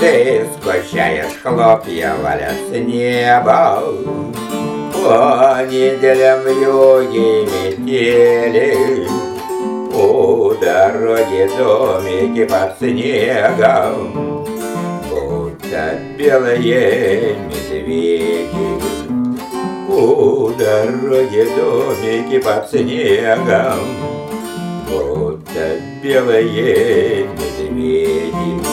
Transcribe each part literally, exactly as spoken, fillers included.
Ты сгущаешь хлопья, валят с неба. По неделям в юге метели, у дороги домики под снегом, будто белые медведи. У дороги домики под снегом, будто белые медведи.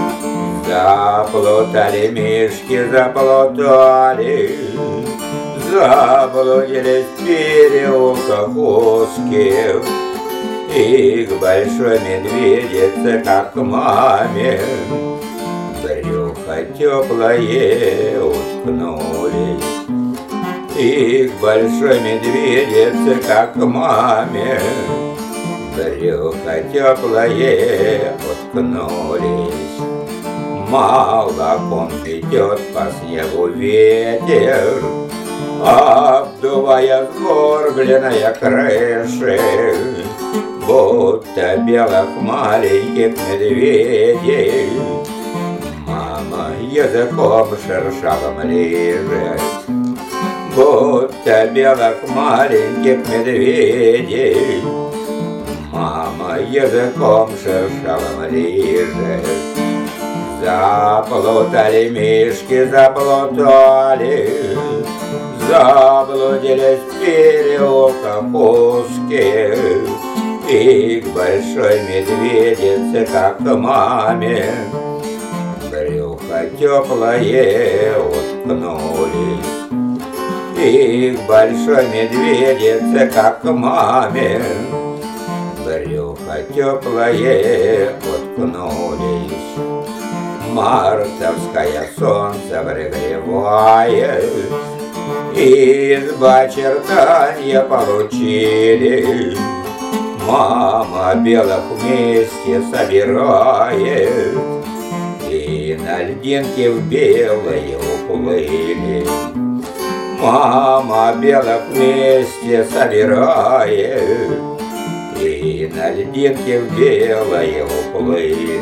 Заплутали мишки, заплутали, заблудились в переулках узких, и к большой медведице, как к маме, брюхо теплое уткнулись. И к большой медведице, как к маме, брюхо теплое уткнулись. Молоком идет по снегу ветер, обдувая сгорбленные крыши, будто белых маленьких медведей. Мама языком шершавым лижет, будто белых маленьких медведей. Мама языком шершавым лижет. Заплутали мишки, заплутали, заблудились в переулках узких, и к большой медведице, как к маме, брюхо теплое уткнулись. И к большой медведице, как к маме, брюхо теплое уткнулись. Мартовское солнце пригревает, изба чертанья получили. Мама белых вместе собирает, и на льдинке в белые уплыли. Мама белых вместе собирает, и на льдинке в белое уплыли.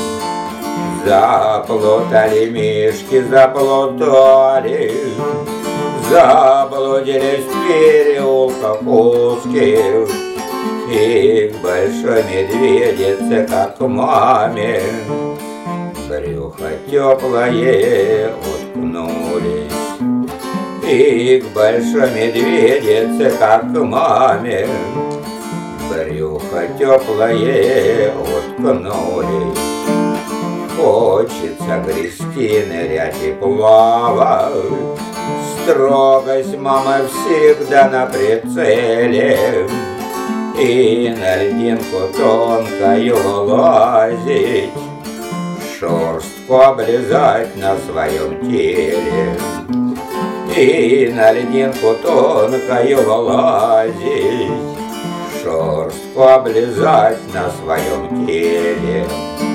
Заплутали мишки, заплутали, заблудились в переулках узких, и к большой медведице, как к маме, брюхо теплое уткнулись. И к большой медведице, как к маме, брюхо теплое уткнулись. Хочется грести, нырять и плавать, строгость мамы всегда на прицеле, и на льдинку тонкою лазить, шерстку облизать на своем теле. И на льдинку тонкою лазить, шерстку облизать на своем теле.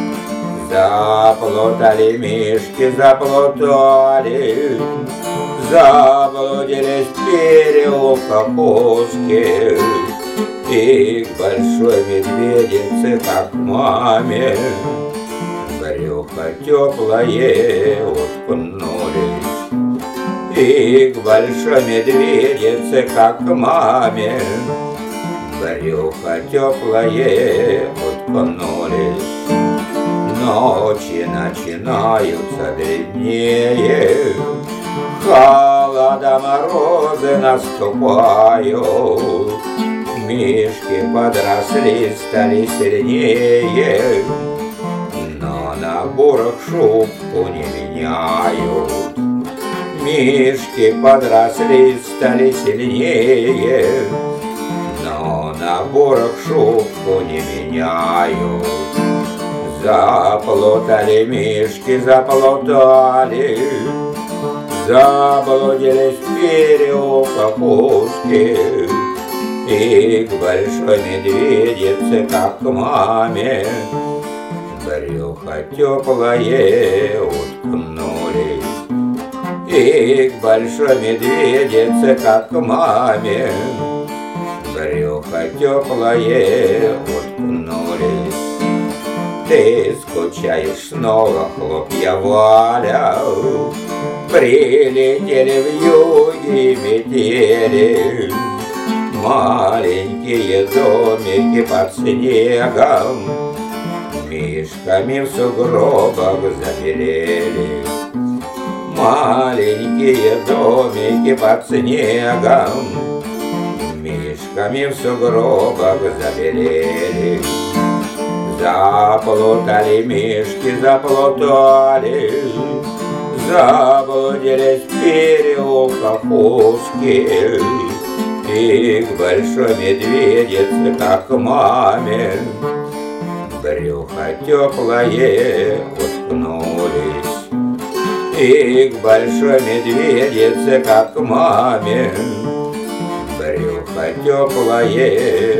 Заплутали мишки, заплутали, заблудились в переулках узких, и к большой медведице, как к маме, брюхо теплое уткнулись. И к большой медведице, как к маме, брюхо теплое уткнулись. Ночи начинаются длиннее, холода, морозы наступают. Мишки подросли, стали сильнее, но на бурах шубку не меняют. Мишки подросли, стали сильнее, но на бурах шубку не меняют. Заплутали мишки, заплутали, заблудились в переулках узких, и к большой медведице, как к маме, брюхо теплое уткнулись. И к большой медведице, как к маме, брюхо теплое уткнулись. Ты скучаешь, снова хлопья валял, прилетели в юге метели. Маленькие домики под снегом мишками в сугробах забелели. Маленькие домики под снегом мишками в сугробах забелели. Заплутали мишки, заплутали, заблудились в переулках узких. И к большой медведице, как к маме, брюхо теплое уткнулись. И к большой медведице, как к маме, брюхо теплое